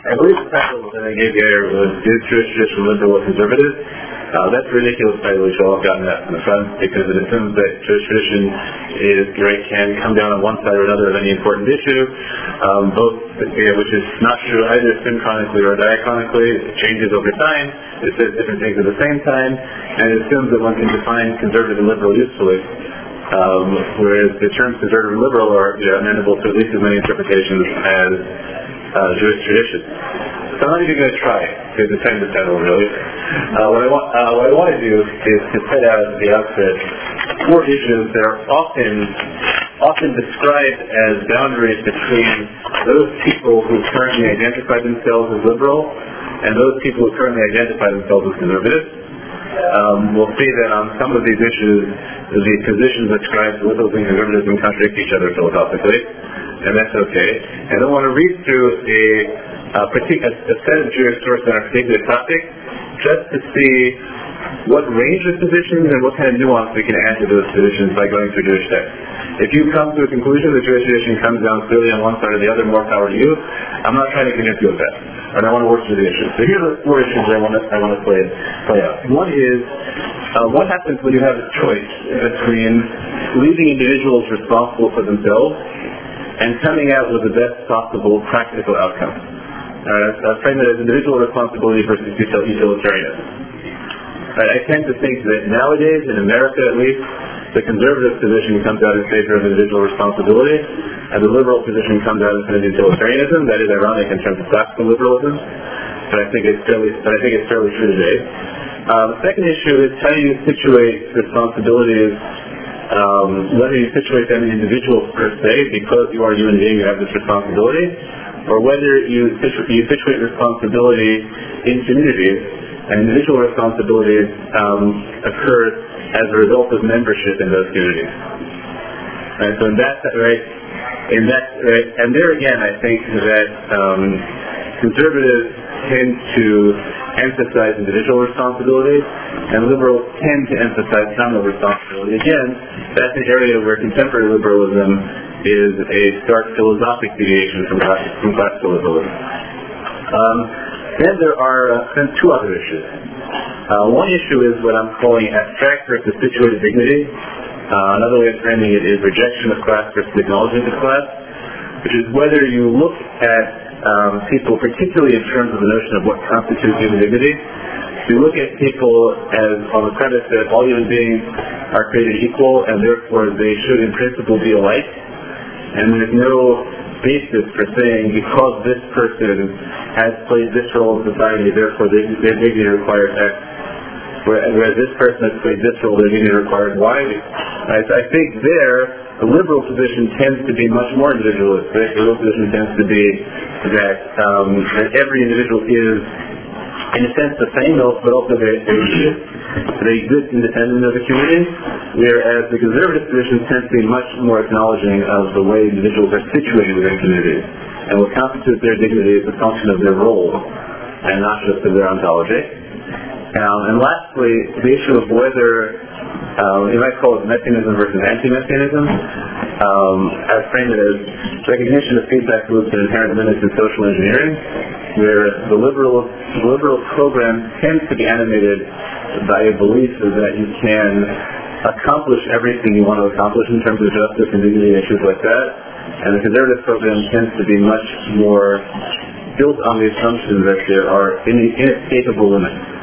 I believe the title that I gave you here was "Is Jewish Tradition Liberal or Conservative?" That's a ridiculous title. We should all have gotten that from the front because it assumes that Jewish tradition can come down on one side or another of any important issue, which is not true either synchronically or diachronically. It changes over time. It says different things at the same time, and it assumes that one can define conservative and liberal usefully. Whereas the terms conservative and liberal are amenable to at least as many interpretations as Jewish tradition. So I'm not even going to try to defend the title, really. What I want to do is to set out at the outset 4 issues that are often described as boundaries between those people who currently identify themselves as liberal and those people who currently identify themselves as conservative. We'll see that on some of these issues, the positions ascribed to liberals and conservatism contradict each other philosophically, and that's okay. And I want to read through a set of Jewish sources on a particular topic, just to see what range of positions and what kind of nuance we can add to those positions by going through Jewish texts. If you come to a conclusion that Jewish tradition comes down clearly on one side or the other, more power to you. I'm not trying to convince you of that, and I want to work through the issues. So here are the 4 issues I want to play out. One is what happens when you have a choice between leaving individuals responsible for themselves and coming out with the best possible practical outcome. I've framed it as individual responsibility versus utilitarianism. I tend to think that nowadays, in America at least, the conservative position comes out in favor of individual responsibility, and the liberal position comes out in favor of utilitarianism. That is ironic in terms of classical liberalism, but I think it's fairly true today. The second issue is how you situate responsibilities. Whether you situate them in individuals per se, because you are a human being, you have this responsibility, or whether you situate responsibility in communities, and individual responsibilities occur as a result of membership in those communities. And so and there again, I think that conservatives tend to emphasize individual responsibility, and liberals tend to emphasize communal responsibility. Again, that's an area where contemporary liberalism is a stark philosophic deviation from classical liberalism. Then there are 2 other issues. One issue is what I'm calling abstract versus situated dignity. Another way of framing it is rejection of class versus acknowledgement of class, which is whether you look at people, particularly in terms of the notion of what constitutes human dignity. You look at people as on the premise that all human beings are created equal, and therefore they should in principle be alike, and there's no basis for saying because this person has played this role in society, therefore their dignity requires X, whereas this person has played this role, their dignity requires Y. I think the liberal position tends to be much more individualistic. The liberal position tends to be that every individual is, in a sense, the same, but also they exist independent of the community, whereas the conservative position tends to be much more acknowledging of the way individuals are situated within communities, and what constitutes their dignity is a function of their role, and not just of their ontology. And lastly, the issue of whether you might call it messianism versus anti-messianism. I've framed it as recognition of feedback loops and inherent limits in social engineering, where the liberal program tends to be animated by a belief that you can accomplish everything you want to accomplish in terms of justice and dignity and issues like that, and the conservative program tends to be much more built on the assumption that there are inescapable limits.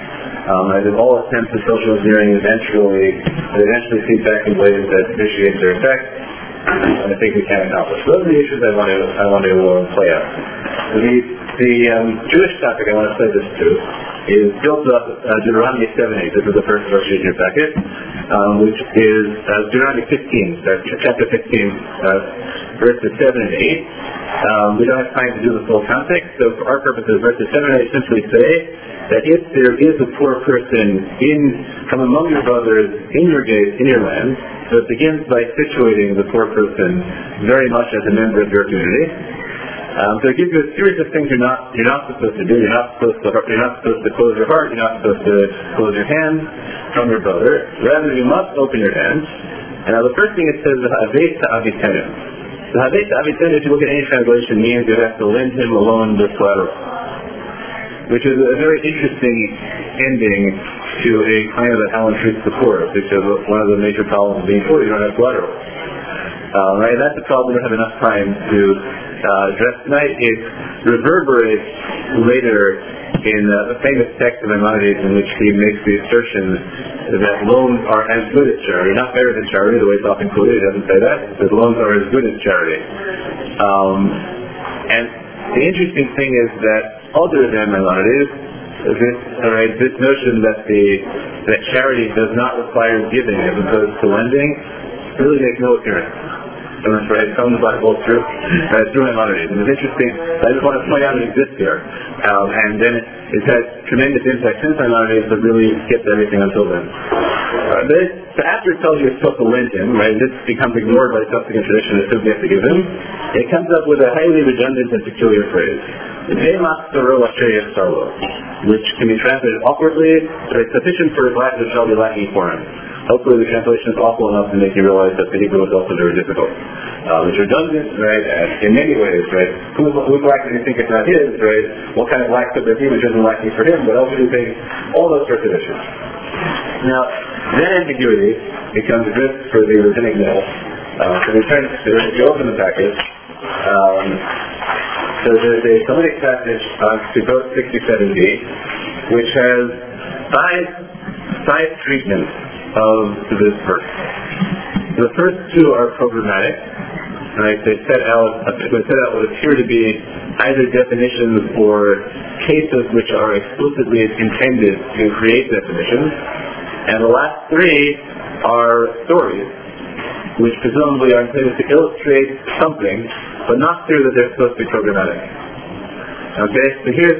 I think all attempts at social engineering eventually feed back in ways that vitiate their effect, and I think we can accomplish. Those are the issues I want to play out. The Jewish topic I want to play this to is built up Deuteronomy 7:8. This is the first verse in your packet, which is Deuteronomy 15, chapter 15, verses 7 and 8. We don't have time to do the full context, so for our purposes, verses 7 and 8 simply say that if there is a poor person from among your brothers in your land, so it begins by situating the poor person very much as a member of your community. So it gives you a series of things you're not supposed to do. You're not supposed to close your heart. You're not supposed to close your hands from your brother. Rather, you must open your hands. And now the first thing it says is aveta avitenim. if you look at any translation, means you have to lend him a loan with collateral, which is a very interesting ending to a claim that Alan treats the poor, because one of the major problems of being poor, you don't have collateral. Right? That's the problem we don't have enough time to address tonight. It reverberates later in the famous text of Maimonides, in which he makes the assertion that loans are as good as charity, not better than charity, the way it's often quoted. He doesn't say that. He says loans are as good as charity. And the interesting thing is that other than Maimonides, this notion that charity does not require giving as opposed to lending really makes no appearance. Right, from the Bible through Maimonides. And it's interesting, I just want to point out it exists here. And then it's had tremendous impact since Maimonides, but really skipped everything until then. So after it tells you you're supposed to lend him, right, this becomes ignored by subsequent tradition as soon as you have to give him, it comes up with a highly redundant and peculiar phrase, which can be translated awkwardly, but it's sufficient for his lack that shall be lacking for him. Hopefully the translation is awful enough to make you realize that the Hebrew is also very difficult. It's redundant, right, in many ways, right? Who's lacking to think it's not his, right? What kind of lack could there be which isn't lacking for him? What else would he think? All those sorts of issues. Now, that ambiguity becomes risk for the rabbinic mill. If you open the package, so there's a Talmudic passage on Sukot 67b, which has five treatments of this verse. The first two are programmatic. Right? They set out what appear to be either definitions or cases which are explicitly intended to create definitions. And the last three are stories, which presumably are intended to illustrate something, but not clear that they're supposed to be programmatic. Okay, so here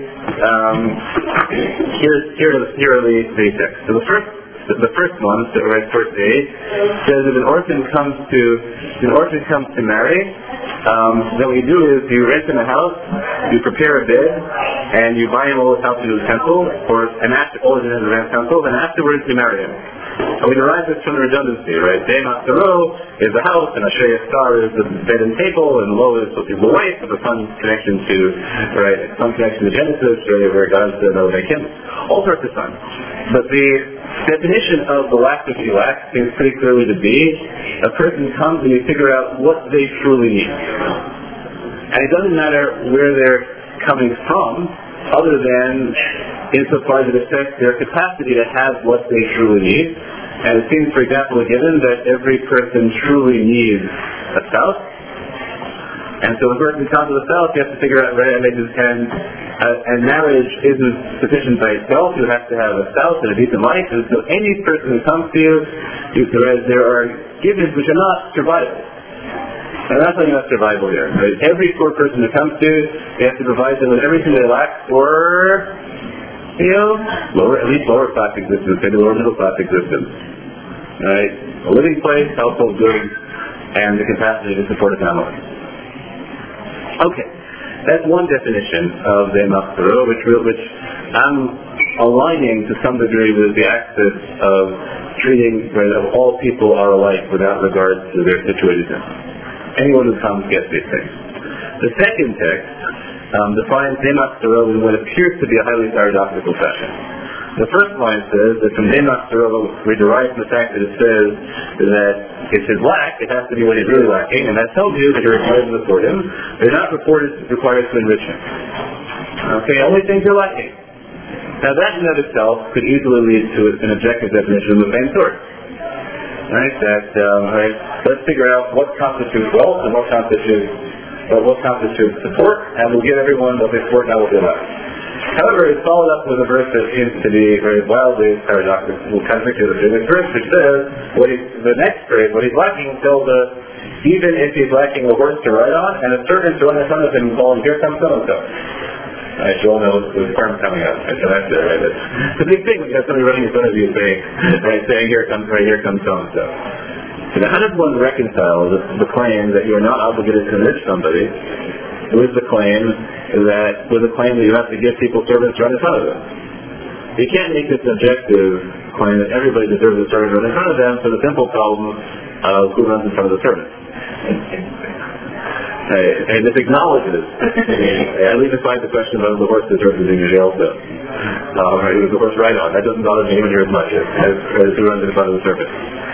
are the texts. So the first one, verse 8, says if an orphan comes to marry, then what you do is you rent him a house, you prepare a bed, and you buy him all his household utensils, all his utensils, and afterwards you marry him. And we derive this from the redundancy, right? Demas Taro is the house, and Asher Star is the bed and table, and Lo is supposed to be the wife, with the sun connection to Genesis, right, where God said, "No, make him." All sorts of fun. But the definition of the lack which you lack seems pretty clearly to be a person comes and you figure out what they truly need. And it doesn't matter where they're coming from, other than insofar as it affects their capacity to have what they truly need. And it seems, for example, given that every person truly needs a spouse. And so when a person comes to the spouse, you have to figure out, right, and marriage isn't sufficient by itself. You have to have a spouse and a decent life. And so any person who comes to you, there are givens which are not survival. And that's not enough survival here. Right? Every poor person who comes to you, you have to provide them with everything they lack for, at least lower class existence, maybe lower middle class existence. Right? A living place, household goods, and the capacity to support a family. Okay. That's one definition of the Machzoro, which I'm aligning to some degree with the axis of treating of all people are alike without regard to their situation. Anyone who comes gets these things. The second text defines Demas Toro in what appears to be a highly paradoxical fashion. The first line says that from Demas Toro we derive from the fact that it says that it's his lack, it has to be what he's really lacking, and that tells you that you're required to support him. They're not required to enrich him. Okay, only things you're lacking. Now that in and of itself could easily lead to an objective definition of the same sort. Right? Let's figure out what constitutes wealth and what constitutes support, and we'll give everyone what they support and I will give us. However, it's followed up with a verse that seems to be very wildly paradoxical, contradictory to this verse, which says, the next phrase, what he's lacking tells us, even if he's lacking a horse to ride on, and a servant to run in front of him and calling, here comes so-and-so. Right, you all know the farm coming up. Right, so that's it, right? It's a big thing when you have somebody running in front of you saying, here comes so-and-so. So now how does one reconcile the claim that you are not obligated to enrich somebody with the claim that you have to give people servants right in front of them? You can't make this objective claim that everybody deserves a servant right in front of them for the simple problem of who runs in front of the servant. And this acknowledges, I leave aside the question of the horse deserves to be in jail cell. It was the horse right on. That doesn't bother me even here as much as who runs in front of the serpent.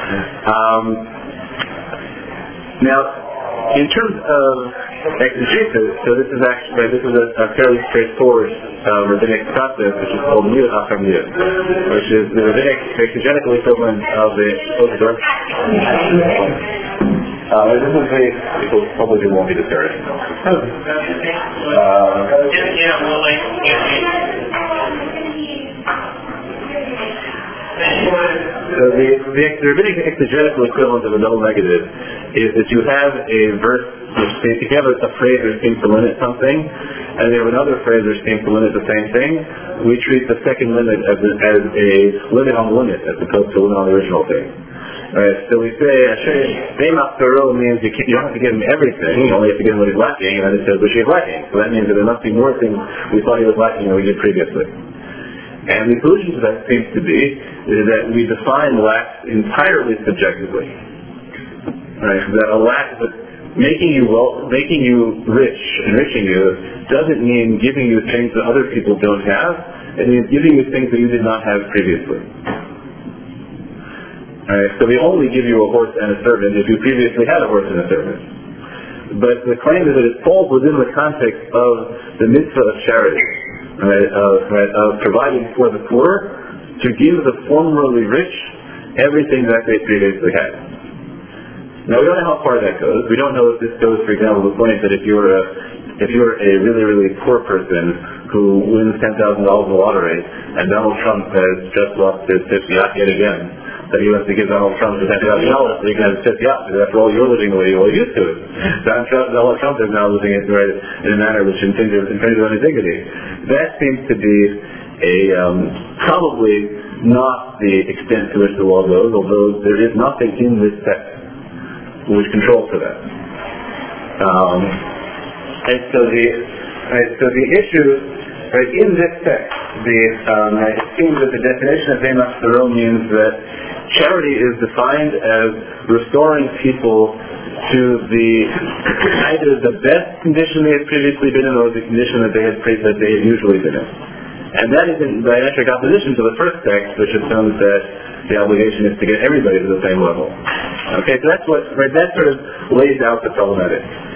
Now, in terms of exegesis, so this is a fairly straightforward rabbinic process, which is called miyut achar miyut, which is the rabbinic exegetical equivalent of the Osdorf. People probably won't be discouraged. So the rabbinic exegetical equivalent of a double negative is that you have a verse which seems, if you have a phrase that seems to limit something, and you have another phrase that seems to limit the same thing, we treat the second limit as a limit on the limit as opposed to a limit on the original thing. Alright, so we say, Beimach Taro means you don't have to give him everything, you only have to give him what he's lacking, and then it says which he's lacking. So that means that there must be more things we thought he was lacking than we did previously. And the solution to that seems to be that we define lack entirely subjectively. Right? That a lack, making you rich, enriching you, doesn't mean giving you things that other people don't have. It means giving you things that you did not have previously. Right? So we only give you a horse and a servant if you previously had a horse and a servant. But the claim is that it falls within the context of the mitzvah of charity. Of providing for the poor, to give the formerly rich everything that they previously had. Now we don't know how far that goes. We don't know if this goes, for example, to the point that if you're a really, really poor person who wins $10,000 in the lottery, and Donald Trump has just lost his fifth yacht yet again, that he wants to give Donald Trump $10,000 so he can have his fifth yacht, because after all, you're living the way you're used to it. Donald Trump is now living it in a manner which infringes on his dignity. That seems to be probably not the extent to which the law goes, although there is nothing in this text which controls for that. And so the issue, in this text, it seems that the definition of Beimach Taro means that charity is defined as restoring people to either the best condition they had previously been in, or the condition that they had usually been in. And that is in diametric opposition to the first text, which assumes that the obligation is to get everybody to the same level. Okay, so that sort of lays out the problematic.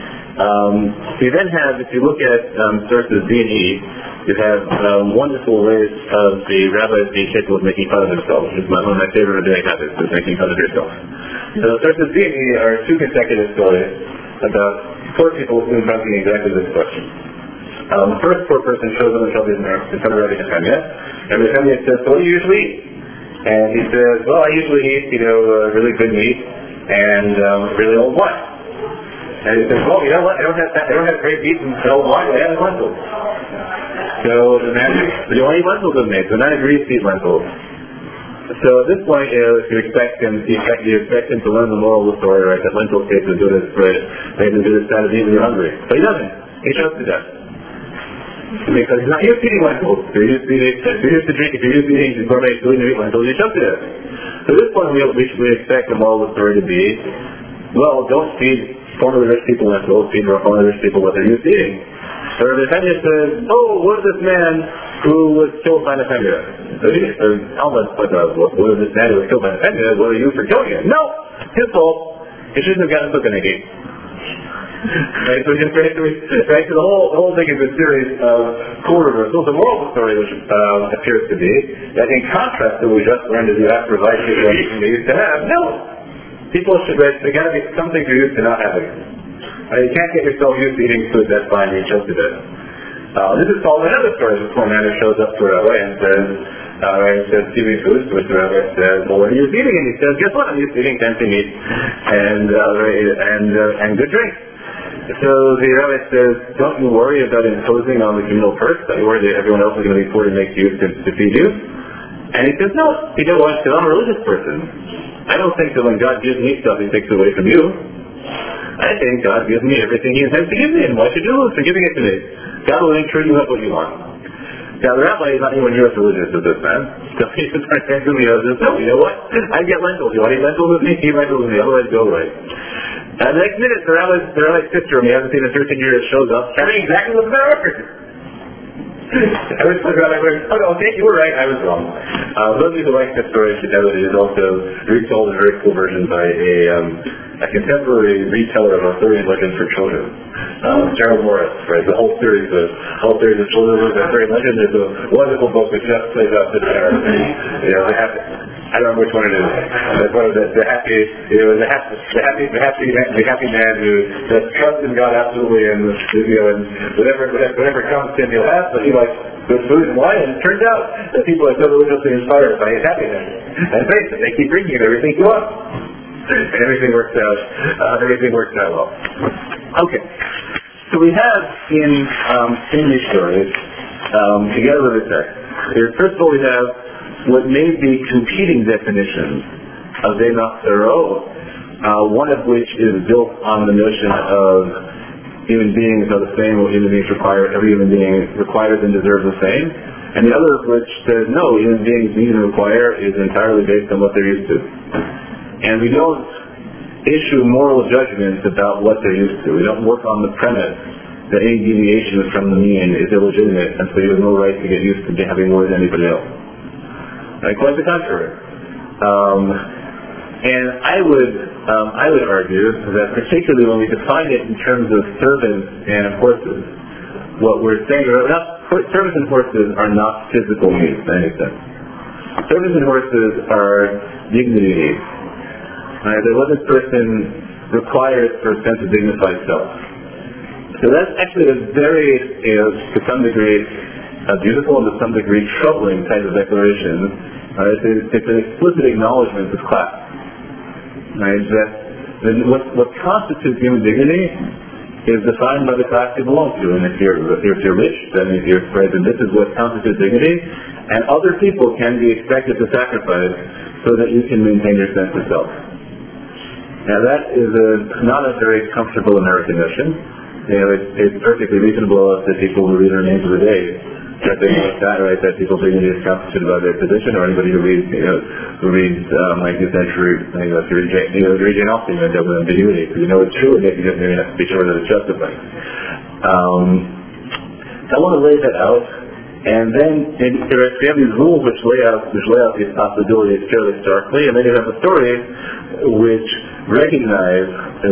You then have, if you look at sources B and E, you have wonderful ways of the rabbis being capable of making fun of themselves. It's one of my favorite rabbinic habits, is making fun of yourself. So sources B and E are two consecutive stories about four people who are asking exactly this question. The first poor person shows up in front of Rabbi Nehemiah. Rabbi Nehemiah says, "So what do you usually eat?" And he says, "Well, I usually eat, really good meat and really old wine." And he says, "Well, you know what? I don't have great meat and old wine. I have lentils." So the man says, "You only eat lentils with me." So 9 agrees to eat lentils. So at this point, you expect him to learn the moral of the story, right? That lentils taste as good as bread, taste as good as salad when you're hungry. But he doesn't. He shows to death. Because he's not used to eating lentils. If you're used to eating gourmet food and you eat lentils, you choke to death. So at this point, we expect the moral of the story to be, well, don't feed formerly rich people lentils, feed formerly rich people what they're used to eating. So the Nehemiah says, "Oh, what is this man who was killed by Nehemiah?" So Alma what is this man who was killed by Nehemiah? What are you for killing him? No! His fault. He shouldn't have gotten Sukkanegi. Right, so the whole thing is a series of cool reversals. The moral of the story, which appears to be that in contrast to what we just learned, is you have to provide people everything they used to have. No, people should. There got to be something you're used to not having. You can't get yourself used to eating food that's fine. You chose to do it. This is following another story. This poor man who shows up to Rabbi and says, "Give me food." So the Rabbi says, "Well, what are you eating?" And he says, "Guess what? I'm used to eating fancy meat and good drinks." So the rabbi says, "Don't you worry about imposing on the communal purse. Don't you worry that everyone else is going to be poor to make use to feed you." And he says, "No, you don't want, because I'm a religious person. I don't think that when God gives me stuff, He takes it away from you. I think God gives me everything He intends to give me, and why should you lose for giving it to me? God will make sure you have what you want." Now the rabbi is not anywhere near as religious as this man. So he just turns to me and says, "No, you know what? I get lentils. You want to eat lentils with me? Eat lentils with me. Otherwise, go away." And the next minute, the rabbi's sister, whom he hasn't seen in 13 years, shows up carrying exactly what the record. I was talking about, oh no, okay, you were right, I was wrong. Those who like that story, Fidelity is also retold in a very cool version by a contemporary reteller of Arthurian legends for children. Gerald Morris, right? The whole series of children's Arthurian legends is a wonderful book that just plays out the terror. I don't know which one it is. That's one of the happy man who just trusts in God absolutely, and whatever comes to him he'll have, but he likes good food and wine, and it turns out that people are so religiously inspired by his happiness and faith that they keep bringing him everything he wants. And everything works out well. Okay. So we have in these stories, together with the text, first of all we have what may be competing definitions of Demachtero, one of which is built on the notion of human beings are the same, or human beings every human being requires and deserves the same, and the other of which says no, human beings need and require is entirely based on what they're used to. And we don't issue moral judgments about what they're used to. We don't work on the premise that any deviation from the mean is illegitimate, and so you have no right to get used to having more than anybody else. Right? Quite the contrary. And I would argue that particularly when we define it in terms of servants and horses, what we're saying servants and horses are not physical needs in any sense. Servants and horses are dignity needs. Right? They're what this person requires for a sense of dignified self. So that's actually a very, to some degree, beautiful and to some degree troubling type of declaration. It's an explicit acknowledgement of class. Right? That what constitutes human dignity is defined by the class you belong to. And if you're rich, then this is what constitutes dignity. And other people can be expected to sacrifice so that you can maintain your sense of self. Now that is not a very comfortable American notion. It's perfectly reasonable that people who read our names of the day that they like that, right? That people's dignity is constituted by their position, or anybody who reads 19th century, if you read Jane Austen, you end up with ambiguity because you know it's true, and yet you just maybe have to be sure that it's justified. So I want to lay that out, and then we have these rules which lay out these possibilities fairly starkly, and then you have a story which recognize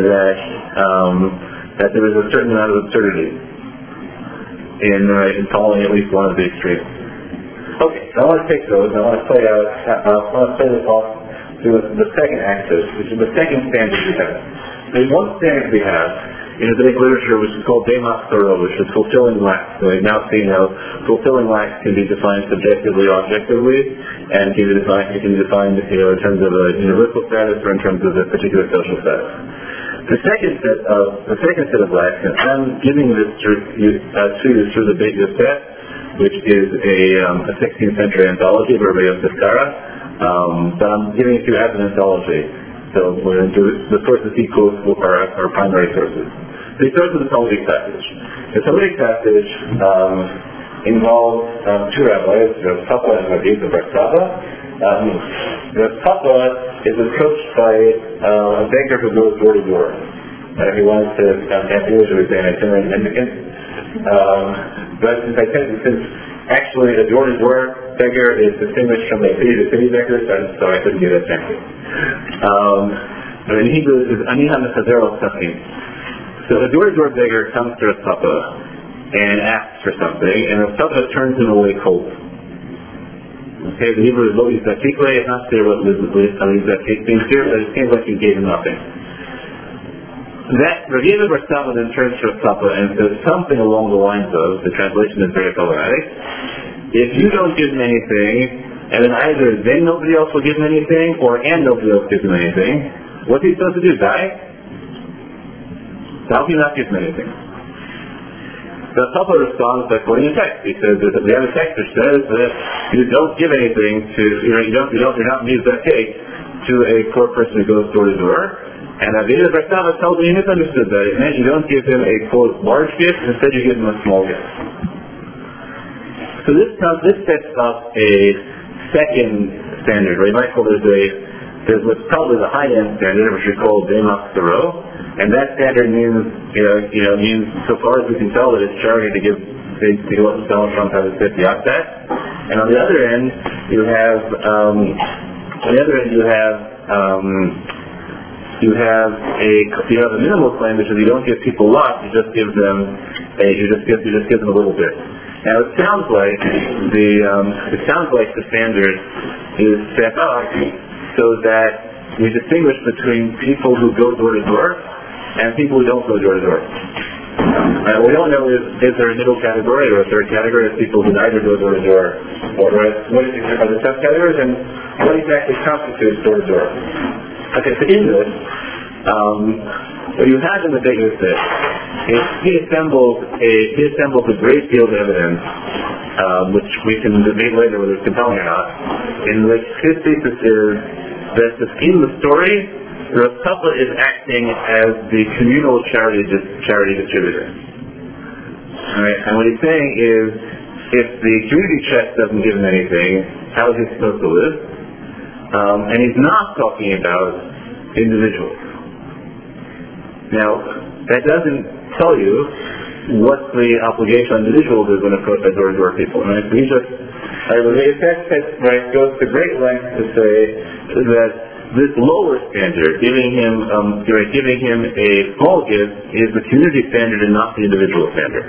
that there is a certain amount of absurdity in following at least one of the extremes. Okay, so I want to take those, and I want to play this off through the second axis, which is the second standard we have. There's one standard we have in Rabbinic literature which is called Demachtero, which is fulfilling lacks. So we've now seen how fulfilling lacks can be defined subjectively or objectively, and can be defined in terms of a universal status or in terms of a particular social status. The second set of lacks, and I'm giving this to you through the Beit Yosef, which is a 16th century anthology of Rabbi Yosef Kara, but I'm giving it to you as an anthology. So we're going to do the sources he quotes are our primary sources. So he starts with the Talmudic passage. The Talmudic passage involves two rabbis, Rav Papa and Rav Yehuda bar Saba. Rav Papa is approached by a banker who goes door to door. He wants to have usually say an itinerant mendicant. But since actually a door to door beggar is distinguished from a city to city beggar, so I couldn't give that chance. But in Hebrew it is Aniha Mechazero Sachim. So a door to door beggar comes to Rav Papa and asks for something, and Rav Papa turns him away cold. Okay, the Hebrew is Lo Yizatikle. It's not clear what Yizatik means here, but it seems like he gave him nothing. That Rav Yehuda bar Saba then turns to Rav Papa and says something along the lines of, the translation is very problematic, if you don't give him anything, and then either then nobody else will give him anything, or and nobody else gives him anything, what's he supposed to do, die? So how can you not give him anything? The Papa responds by quoting a text. He says that we have a text which says that you don't give anything to, you're not use that cake to a poor person who goes door to door. And Rav Yehuda bar Saba tells me he misunderstood that. It meant you don't give him a quote large gift, instead you give him a small gift. So this sets up a second standard, right? You might call there's what's probably the high-end standard, which we call Demachtero, And that standard means, means so far as we can tell that it's charity to give to what Donald Trump has said the outset. And on the other end, you have a minimal claim, which is you don't give people lots, you just give them a little bit. Now it sounds like the standard is set up so that we distinguish between people who go door to door and people who don't go door to door. We don't know is there a middle category or a third category of people who neither go door to door, or what are the subcategories, and what exactly constitutes door to door. Okay, so in this, what you have in the Beit Yosef is he assembles a great deal of evidence, which we can debate later whether it's compelling or not, in which his thesis is that in the story, the Rav Papa is acting as the communal charity distributor. Alright, and what he's saying is, if the community chest doesn't give him anything, how is he supposed to live? And he's not talking about individuals. Now, that doesn't tell you what the obligation on individuals is when approached by door-to-door people. Right? So he just, goes to great lengths to say that this lower standard, giving him a small gift, is the community standard and not the individual standard.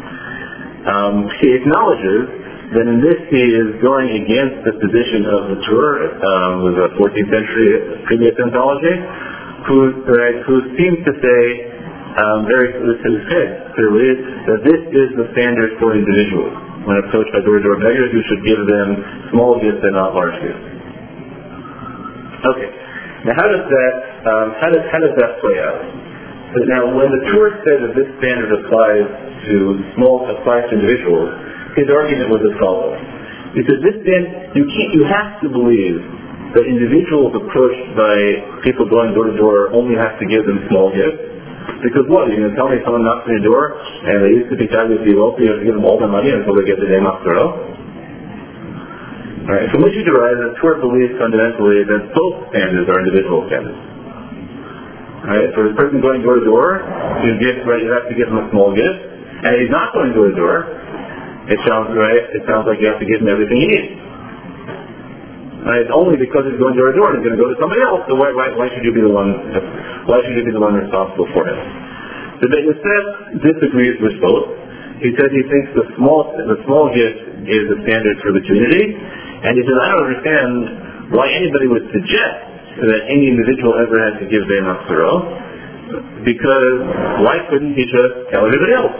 He acknowledges that in this he is going against the position of the Tur, with a 14th century previous anthology, who seems to say very clearly that this is the standard for individuals. When approached by door-to-door beggars, you should give them small gifts and not large gifts. Okay. Now, how does that play out? Now, when the Tur said that this standard applies to individuals, his argument was as follows. He said, you have to believe that individuals approached by people going door to door only have to give them small gifts. Because what? You're going to tell me someone knocks on your door and they used to be fabulously wealthy, you have to give them all their money until they get the name Matzero? Alright, from which you derive that Tur believes fundamentally that both standards are individual standards. Alright, for the person going door to door, you have to give them a small gift. And if he's not going door to door, it sounds like you have to give him everything he needs. It's only because he's going door to door and he's going to go to somebody else. So why should you be the one? Why should you be the one responsible for him? The Beit Yosef disagrees with both. He says he thinks the small gift is the standard for the community, and he says I don't understand why anybody would suggest that any individual ever has to give Bein Matzero, because why couldn't he just tell everybody else?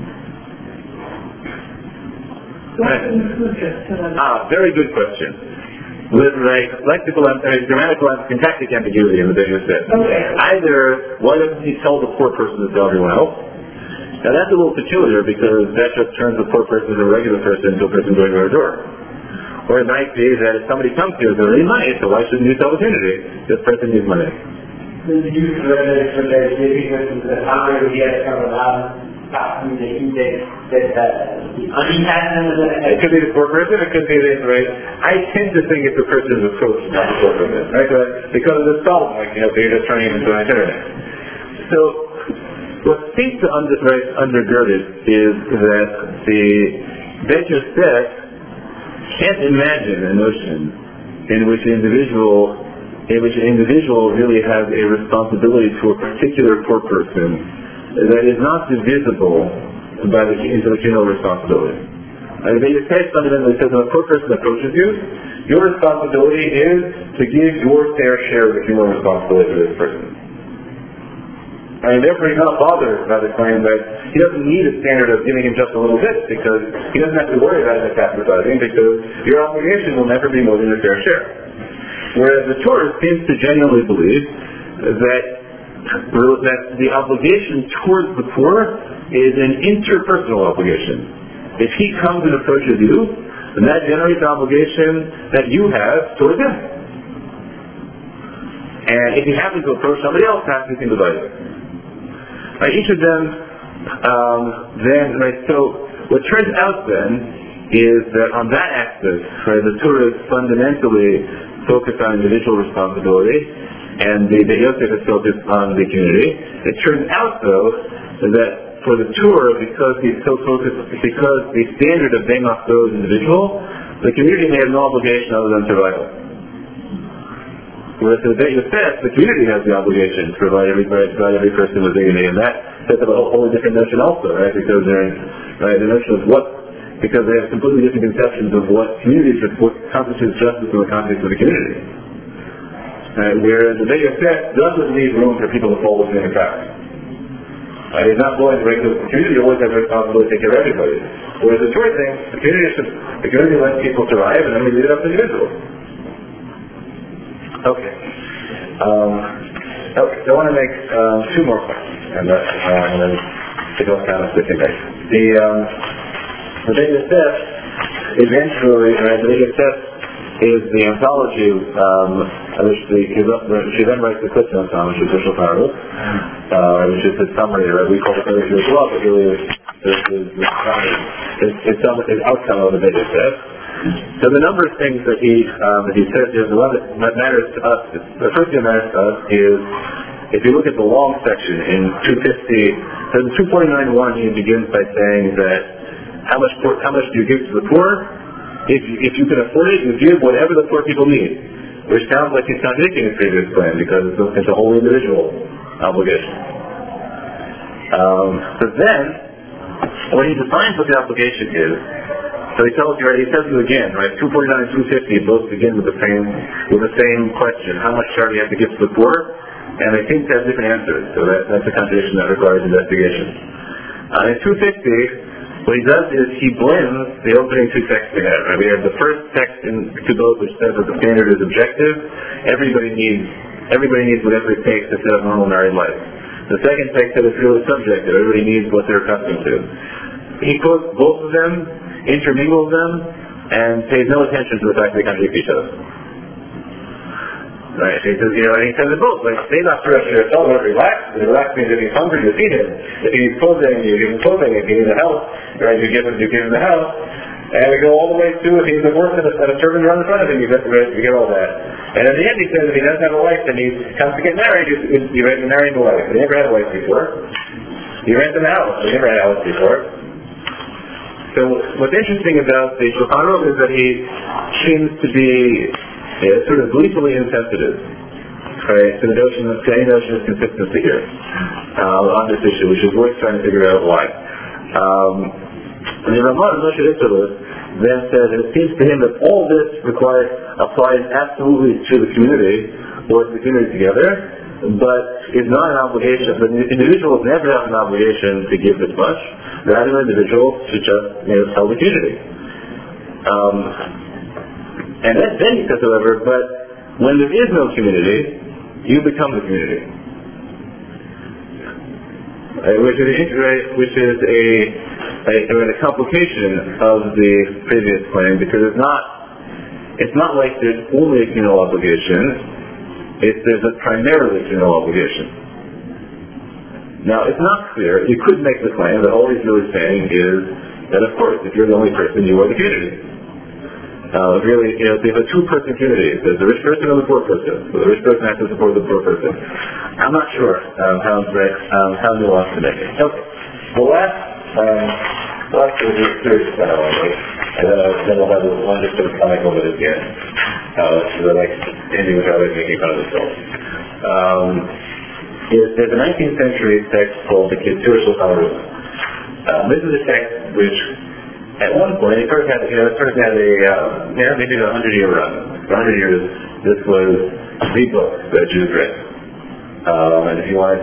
Very good question. With lexical and grammatical and syntactic ambiguity in the Beit Yosef. Either, why doesn't he tell the poor person to tell everyone else? Now that's a little peculiar because that just turns the poor person from a regular person into a person going door to door. Or it might be that if somebody comes here with really money, so why shouldn't you tell the community? This person needs money. It could be the poor person, it could be the right. I tend to think it's the person's approach, not the poor person, right? Because of the problem, you're just turning it into an internet. So, what seems to undergird it is that the Beit Yosef can't imagine a notion in which an individual really has a responsibility to a particular poor person that is not divisible into the communal responsibility. The Beit Yosef fundamentally says when a poor person approaches you, your responsibility is to give your fair share of the communal responsibility to this person. Therefore he's not bothered by the claim that he doesn't need a standard of giving him just a little bit because he doesn't have to worry about it advertising because your obligation will never be more than your fair share. Whereas the Torah seems to genuinely believe that the obligation towards the poor is an interpersonal obligation. If he comes and approaches you, then that generates an obligation that you have towards him. And if he happens to approach somebody else, perhaps you can divide it. Each of them, so what turns out then is that on that axis, the Torah is fundamentally focused on individual responsibility, and the Beit Yosef is focused on the community. It turns out, though, that for the Tur, because he's so focused, because the standard of Beit Machzo is individual, the community may have no obligation other than survival. Whereas for the Beit Yosef, the community has the obligation to provide every person with dignity, and that sets up a whole different notion also, right? Because the notion of because they have completely different conceptions of what constitutes justice in the context of the community. Whereas the Beit Yosef doesn't leave room for people to fall within the cracks. He's not going to break the community, always has a responsibility to take care of everybody. Whereas the Torah thing, the community lets people survive, and then we leave it up to individuals. Okay. So I want to make two more points, and then take off kind of switching back. The Beit Yosef eventually, the Beit Yosef is the anthology which she then writes the Cliff Notes on, which is Vishal Parvus, which is his summary, right? We call it the as well, but really it's outcome of the Beit Yosef. So the number of things that he says here, the one that matters to us, the first thing that matters to us is, if you look at the long section in 250, so in 249.1 he begins by saying that how much do you give to the poor? If you can afford it, you give whatever the poor people need, which sounds like he's contradicting his previous plan because it's a wholly individual obligation. But then, when he defines what the obligation is, so he tells you, right, he tells you again, right, 249 and 250 both begin with the same question: how much charity you have to give to the poor? And they seem to have different answers. So that's a contradiction that requires investigation. In 250. What he does is he blends the opening two texts together. Right? We have the first text in Ketubot which says that the standard is objective. Everybody needs whatever it takes to set up normal married life. The second text says it's really subjective. Everybody needs what they're accustomed to. He quotes both of them, intermingles them, and pays no attention to the fact they contradict each other. Right? He says, he says it both. Like, stay not fresh or tell him relax. Relax means if he's hungry, you feed him. If he needs clothing, you give him clothing. If he needs a house, right, you give him the house. And we go all the way to if he's a worker and a servant around in front of him, you get all that. And in the end he says if he doesn't have a wife and he comes to get married, you marry him a wife. He never had a wife before. You rent him a house. He never had a house before. So what's interesting about the Shulchan Aruch is that he seems to be sort of gleefully insensitive, right, to any notion of consistency here on this issue, which is worth trying to figure out why. The Ramah of Moshe Isserles then says it seems to him that all this applies absolutely to the community, or to the community together, but is not an obligation. But individuals never have an obligation to give this much. Rather, individuals should just tell the community. And then he says, however, but when there is no community, you become the community. Which is a complication of the previous claim, because it's not like there's only a communal obligation, there's a primarily communal obligation. Now, it's not clear. You could make the claim that all he's really saying is that, of course, if you're the only person, you are the community. Really, they have a two-person community. There's the rich person and the poor person. So the rich person has to support the poor person. I'm not sure how nuanced to make it. Okay. The last is a serious kind of one, and then we'll have one just sort of comic over it again. So like ending with always making fun of themselves. There's a 19th century text called the Kitzur Shulchan Aruch. This is a text which, at one point, it first had a maybe a 100-year run. For 100 years, this was the book that Jews read. And if you wanted,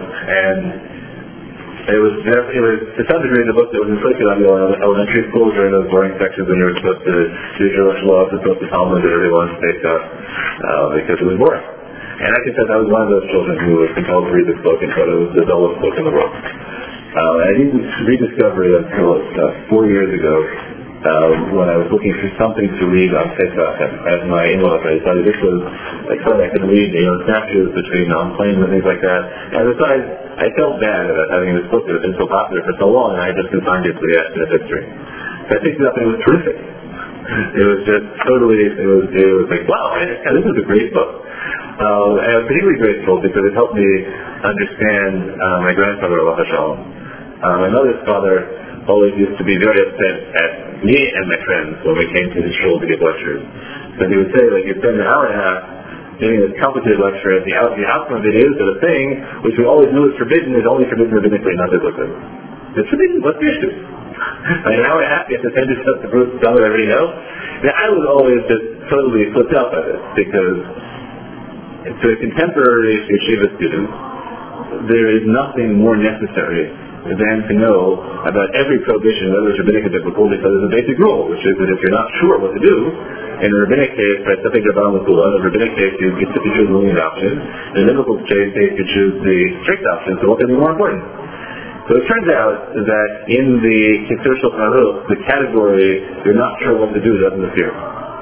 it was to some degree the book that was inflicted on the elementary school during those boring sections when you were supposed to do Jewish law, supposed to Talmud that everyone spaced out because it was boring. And I confess I was one of those children who was compelled to read this book and thought it was the dullest book in the world. I didn't rediscover it until 4 years ago when I was looking for something to read on Pesach at my in-laws. I decided this was a fun I could read, snatches between planes and things like that. And besides, I felt bad about having this book that had been so popular for so long, and I just consigned it to the accident of history. So I picked it up and it was terrific. It was just totally, it was like, wow, this is a great book. And a particularly grateful because it helped me understand my grandfather, Allah Shalom. My mother's father always used to be very upset at me and my friends when we came to his shul to give lectures. So he would say, like, you spend an hour and a half giving this complicated lecture, and the outcome of it is that a thing which we always knew is forbidden is only forbidden rabbinically, not biblically. It's forbidden, what's the issue? An hour and a half, you have to send yourself to Bruce Dunn that I already know. Now, I was always just totally flipped out by this, because to a contemporary yeshiva student, there is nothing more necessary than to know about every prohibition, whether it's rabbinic or biblical, because there's a basic rule, which is that if you're not sure what to do, in a rabbinic case, right, something about the Kula, in a rabbinic case, you choose the lenient option. In a biblical case, you choose the strict option, so what can be more important? So it turns out that in the Kitzur Shulchan Aruch, the category, you're not sure what to do, doesn't appear.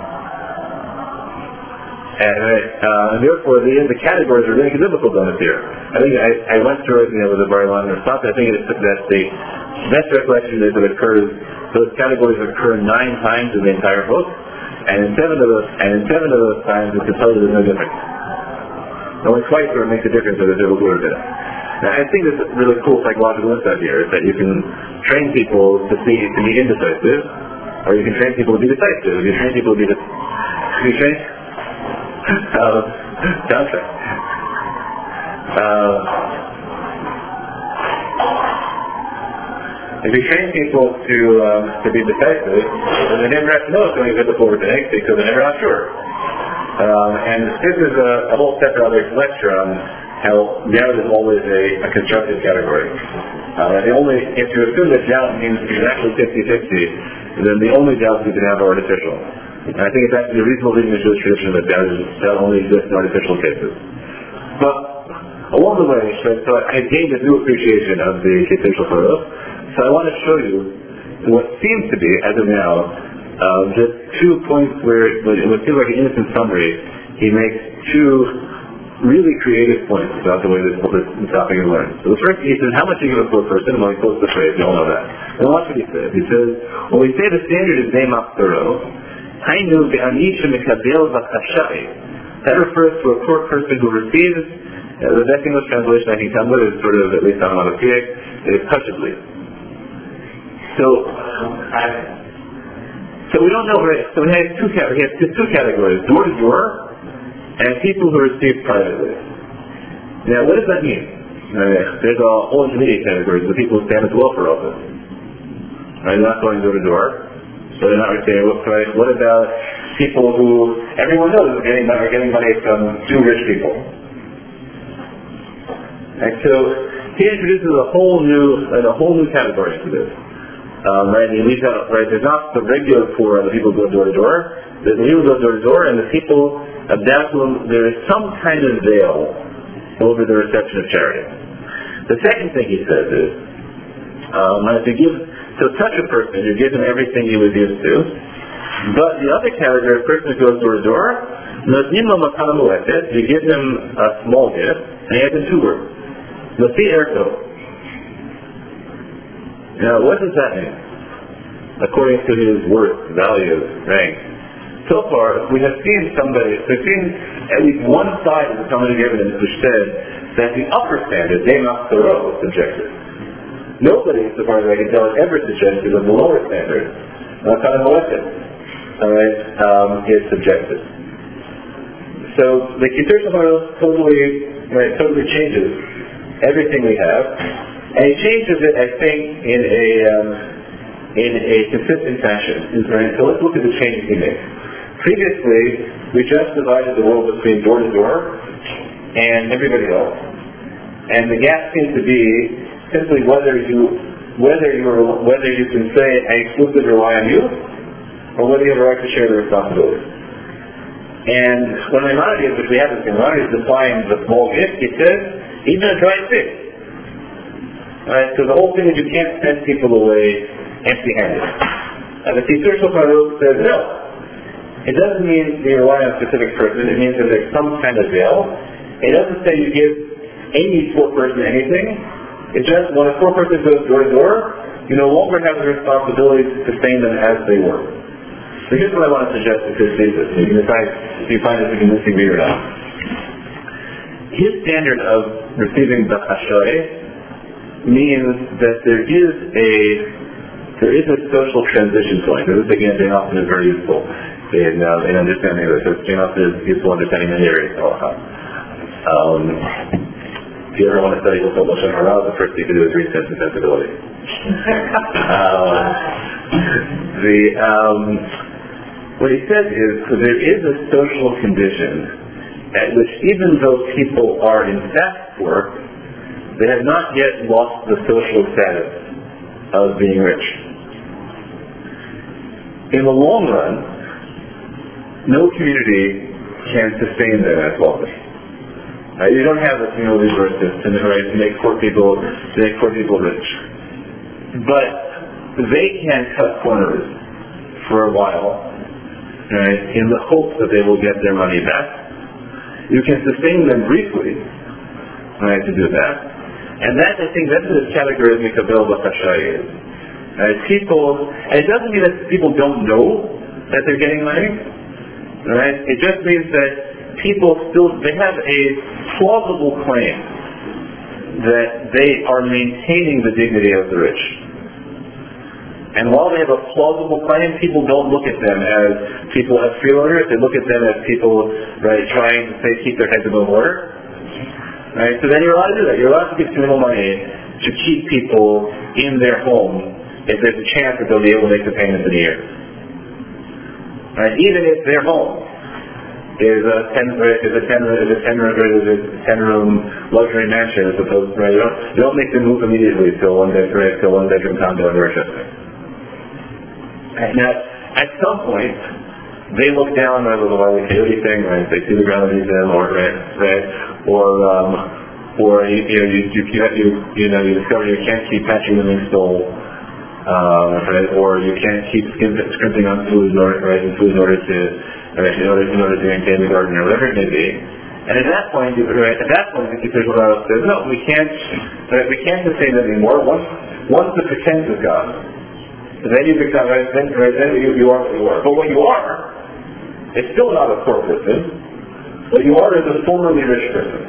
And therefore, the categories are really biblical don't appear. I think I went through it, with a very long response. I think that the best recollection is that those categories occur 9 times in the entire book, and in 7 of those times, it's supposed there's no difference. Only twice where it makes a difference whether it's biblical or not. Now, I think there's a really cool psychological insight here, is that you can train people to be indecisive, or you can train people to be decisive. If you train people to be contract. If you train people to be decisive, then they never have to know it's going to be biblical or rabbinic because they're never not sure. And this is a whole separate other lecture on how doubt is always a constructive category. If you assume that doubt means exactly 50-50, then the only doubts you can have are artificial. And I think it's actually a reasonable reading in the Jewish tradition that doubt only exists in artificial cases. But along the way, so I gained a new appreciation of the Kitzur Shulchan Aruch. So I want to show you what seems to be, as of now, just 2 points where it would seem like an innocent summary. He makes 2 really creative points about the way this topic is learned. So the first, he says, how much you give a poor person? Well, he quotes the phrase, you all know that. And watch what he says. He says, when we say the standard is Ne'mach Thoro, that refers to a poor person who receives, the best English translation I can come with is sort of, at least on a pig, is touchably. So we don't know, so he has two categories, door to door, and people who receive privately. Now, what does that mean? There's a whole intermediate category, the people who stand at the welfare office. They're not going door to door. So they're not receiving what price. What about people who everyone knows are getting money from 2 rich people? And so he introduces a whole new category into this. And he leaves out, there's not the regular poor and the people who go door to door. There's the people who go door to door and the people of Abdullah, there is some kind of veil over the reception of charity. The second thing he says is, to touch a person, you give him everything he was used to. But the other category, a person who goes door to door, you give him a small gift, and he has 2 words. Now, what does that mean? According to his worth, value, rank. So far, we have seen at least one side of the Talmudic evidence which said that the upper standard, Ne'mach Thoro, is subjective. Nobody, so far as I can tell, has ever suggested that the lower standard, is subjective. So the Kitzur Shulchan Aruch totally changes everything we have, and he changes it, I think, in a consistent fashion. So let's look at the changes he makes. Previously, we just divided the world between door to door and everybody else, and the gap seems to be simply whether you can say I exclusively rely on you, or whether you have a right to share the responsibility. And when Maimonides, which we haven't seen, Maimonides defines the small gift, he says even a dry stick. So the whole thing is you can't send people away empty-handed. And the Kitzur Shulchan Aruch says no. It doesn't mean you rely on a specific person. It means that there's some kind of veil. It doesn't say you give any poor person anything. It's just when a poor person goes door to door, you no longer have the responsibility to sustain them as they were. So here's what I want to suggest to Chris thesis. You can decide if you find this a convincing read or not. His standard of receiving b'chashoy means that there is a social transition point. And this, again, Jane Austen is very useful in understanding this. Jane Austen is useful in understanding many areas of halacha. If you ever want to study Hilchot Lashon Hara, the first thing you do is read Sense and Sensibility. What he says is that there is a social condition at which, even though people are in fact poor, they have not yet lost the social status of being rich. In the long run, no community can sustain them as wealthy. You don't have the communal resources to make poor people rich, but they can cut corners for a while, right, in the hope that they will get their money back. You can sustain them briefly, right, to do that, and that, I think, that's the categorically Kabel B'Chashay is. People, and it doesn't mean that people don't know that they're getting money, right? It just means that people they have a plausible claim that they are maintaining the dignity of the rich. And while they have a plausible claim, people don't look at them as people as freeloaders. They look at them as people, right, trying to keep their heads above water. Right? So then you're allowed to do that. You're allowed to give communal money to keep people in their home if there's a chance that they'll be able to make the payments in a year. Right? Even if their home is a 10-room luxury mansion as opposed to, right, you don't make the move immediately to a one-bedroom condo in Rochester. Right? Now, at some point, they look down on the Wile E. Coyote thing, right? They see the ground museum, or you discover you can't keep patching the mink stole, right? Or you can't keep scrimping on food in order to maintain the garden, or whatever it may be. And at that point, the Keter Shulchan says, no, we can't sustain that anymore. Once the pretense is gone, then you become then you are what you are. But what you are, it's still not a poor person. What you are is a formerly rich person.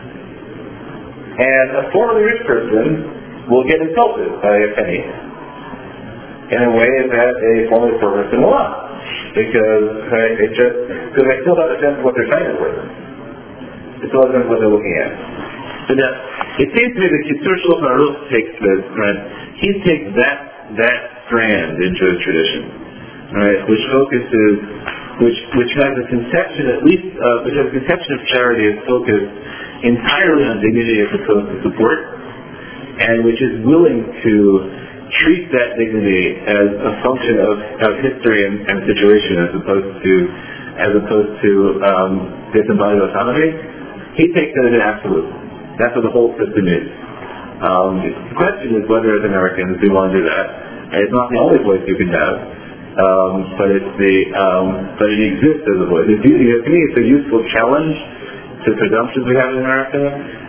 And a formerly rich person will get insulted by a penny in a way that a formerly poor person will not. Because they still have a sense of what their time is worth. It still has a sense of what they're looking at. So now, it seems to me that Kitzur Shulchan Aruch takes this, right? He takes that strand into his tradition, right? Which has a conception, which has a conception of charity as focused entirely on dignity as opposed to support, and which is willing to treat that dignity as a function of history and situation as opposed to disembodied autonomy. He takes it as an absolute. That's what the whole system is. The question is whether, as Americans, we want to do that. And it's not the only voice you can have, but it exists as a voice. To me, it's a useful challenge to the presumptions we have in America.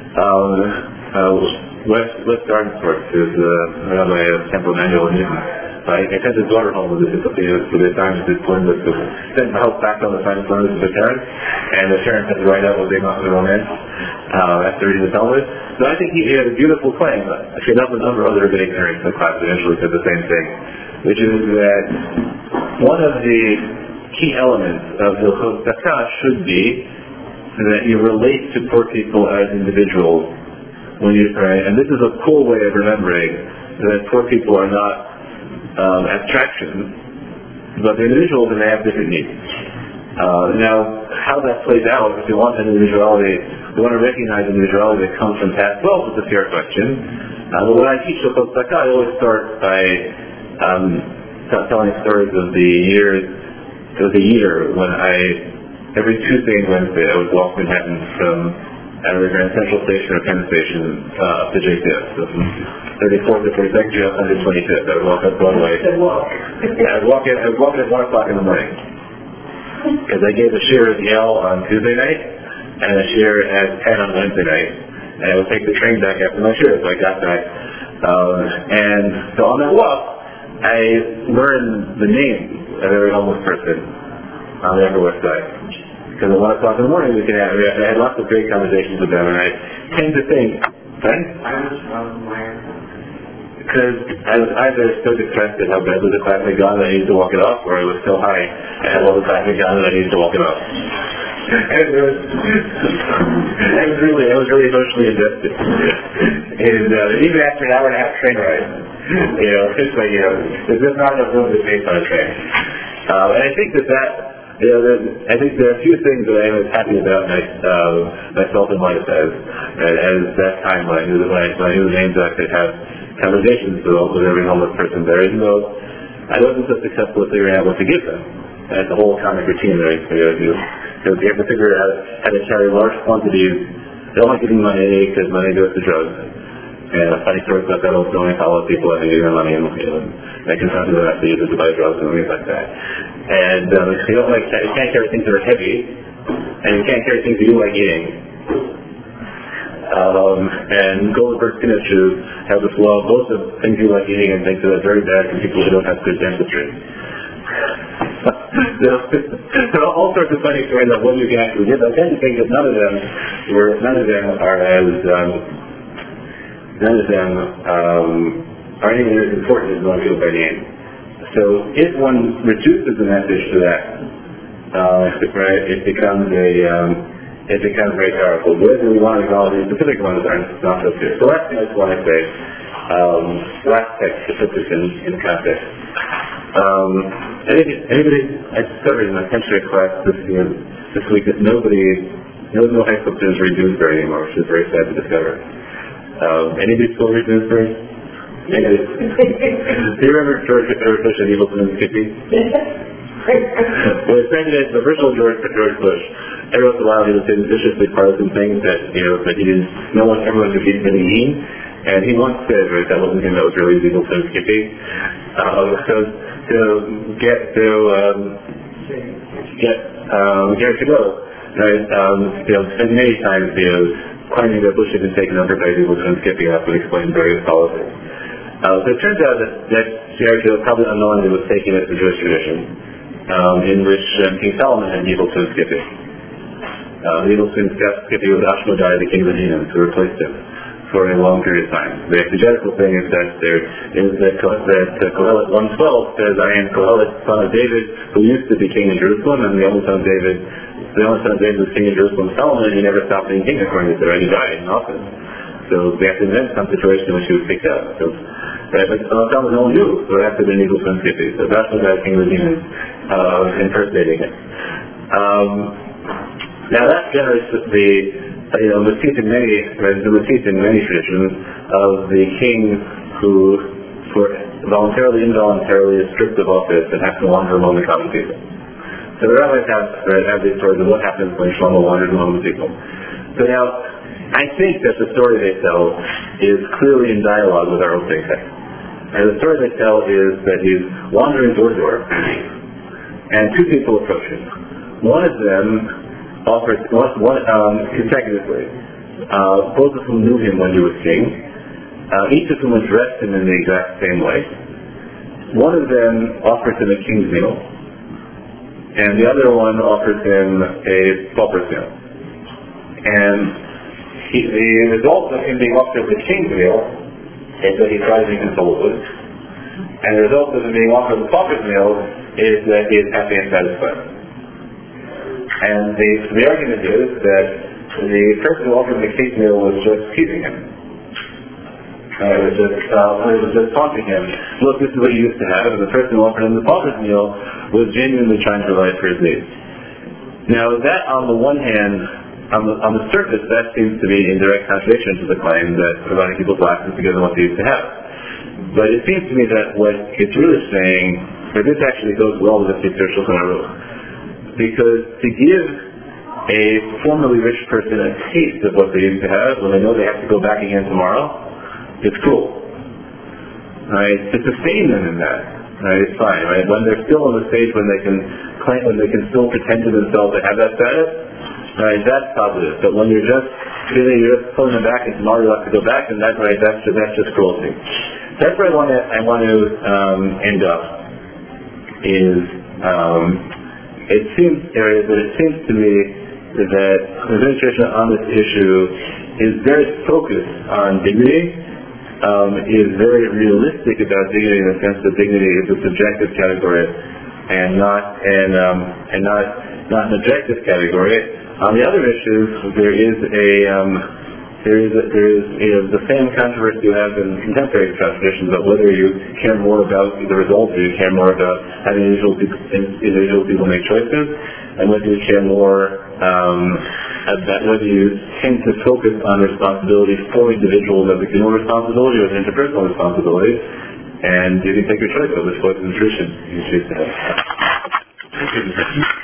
Wes Gardensworth, who's the rabbi of Temple Emmanuel in Newton, I sent his daughter home with this for the assignment to send help back on the assignment to the parents, and the parents had to write out what they want to romance after reading the Talmud. So I think he had a beautiful claim. Actually, enough a number of other rabbinic parents in the class eventually said the same thing, which is that one of the key elements of Hilchot Tzedakah should be that you relate to poor people as individuals when you pray. And this is a cool way of remembering that poor people are not abstractions, but they're individuals and they have different needs. Now, how that plays out, if you want individuality, you want to recognize individuality that comes from past wealth, is a fair question. But when I teach Hilchot Tzedakah, I always start by telling stories of the year when every Tuesday and Wednesday, I would walk Manhattan from either Grand Central Station or Penn Station up to JCS. So from 34th to 42nd Street up 125th. I would walk up Broadway. I would walk in at 1 o'clock in the morning. Because I gave a share at Yale on Tuesday night and a share at 10 on Wednesday night. And I would take the train back after my share, so I got back. And so on that walk, I learned the names of every homeless person on the Upper West Side. Because at 1 o'clock in the morning I had lots of great conversations with them, and I tend to think, because I was either so depressed at how badly the class had gone that I needed to walk it off, or I was so high at how well the class had gone that I needed to walk it off. And I was really emotionally invested. And even after an hour and a half train ride, it's like, there's just not enough room to space on a train. And I think I think there are a few things that I am as happy about myself in life as that time when I knew the names that I could have conversations with every homeless person there, even though I wasn't so successful at figuring out what to give them. That's the whole comic routine that I figured out to do. Because you have to figure out how to carry large quantities. They don't like giving money because money goes to drugs. And a funny story about that old story, follow people and giving them money and making something that have to use it to buy drugs and things like that. And you can't carry things that are heavy, and you can't carry things that you like eating. And Goldberg spinach have this law, both of things you like eating and things that are very bad for people who don't have good dentistry. There are all sorts of funny stories about what you can actually give. I tend to think that none of them are anything as important as one feels by name. So if one reduces the message to that, it becomes very powerful. Whether we want to acknowledge these specific ones are not so clear. So last thing I just want to say, last text to put this in context. I discovered in my chemistry class this week that no high school students read Doonesbury anymore, which is very sad to discover. Anybody still read Doonesbury? Do you remember George Bush and Evil Twin Skippy? Well, the original George Bush, every once in a while he would say viciously partisan things that he didn't. Everyone could be really mean. And he once said that wasn't him, that was really Evil Twin Skippy. To get Gary Trudeau, spent many times claiming that Bush had been taken over by Evil Twin Skippy after explaining various policies. So it turns out that Gary Trudeau probably unknowingly was taking it to the Jewish tradition, in which King Solomon had Evil Twin Skippy. The Evil Twin Skippy was Ashmodai, the king of the demons, who replaced him for a long period of time. The exegetical thing is that Kohelet 1:12 says, "I am Kohelet, son of David, who used to be king in Jerusalem," and the only son of David was king in Jerusalem, Solomon, and he never stopped being king according to Torah, and he died in office. So they have to invent some situation in which he was picked up. But Solomon no one knew, so it has to be an Evil Twin Skippy. So that's what that king of the demons impersonating it. Now that generates the motif in many traditions of the king who, for voluntarily, involuntarily, is stripped of office and has to wander among the common people. So the rabbis have these stories of what happens when Shlomo wanders among the people. So now, I think that the story they tell is clearly in dialogue with our opening text. And the story they tell is that he's wandering door to door, and two people approach him. One of them consecutively. Both of whom knew him when he was king. Each of whom addressed him in the exact same way. One of them offers him a king's meal, and the other one offers him a pauper's meal. And the result of him being offered the king's meal is that he tries to be consoled, and the result of him being offered the pauper's meal is that he is happy and satisfied. And the argument is that the person who offered the king's meal was just teasing him. It was just taunting him. Look, this is what you used to have. And the person who offered him the pauper's meal was genuinely trying to provide for his needs. Now that, on the one hand, on the surface, that seems to be in direct contradiction to the claim that providing people's lives is to give them what they used to have. But it seems to me that what it's really saying, that this actually goes well with the Sefer Shulchan Aruch. Because to give a formerly rich person a taste of what they used to have when they know they have to go back again tomorrow, it's cruel. Right? To sustain them in that, right, it's fine. Right? When they're still on the stage when they can still pretend to themselves to have that status, right, that's positive. But when you're just pulling them back and tomorrow you'll have to go back, and that's just cruelty. That's where I want to end up is it seems to me that the administration on this issue is very focused on dignity, is very realistic about dignity in the sense that dignity is a subjective category and not an objective category. On the other issues, there is the same controversy you have in contemporary traditions about whether you care more about the results or you care more about having individual people make choices, and whether you care more about whether you tend to focus on responsibility for individuals as a communal responsibility or as an interpersonal responsibility, and you can take your choice of which voice of intrusion you choose to have.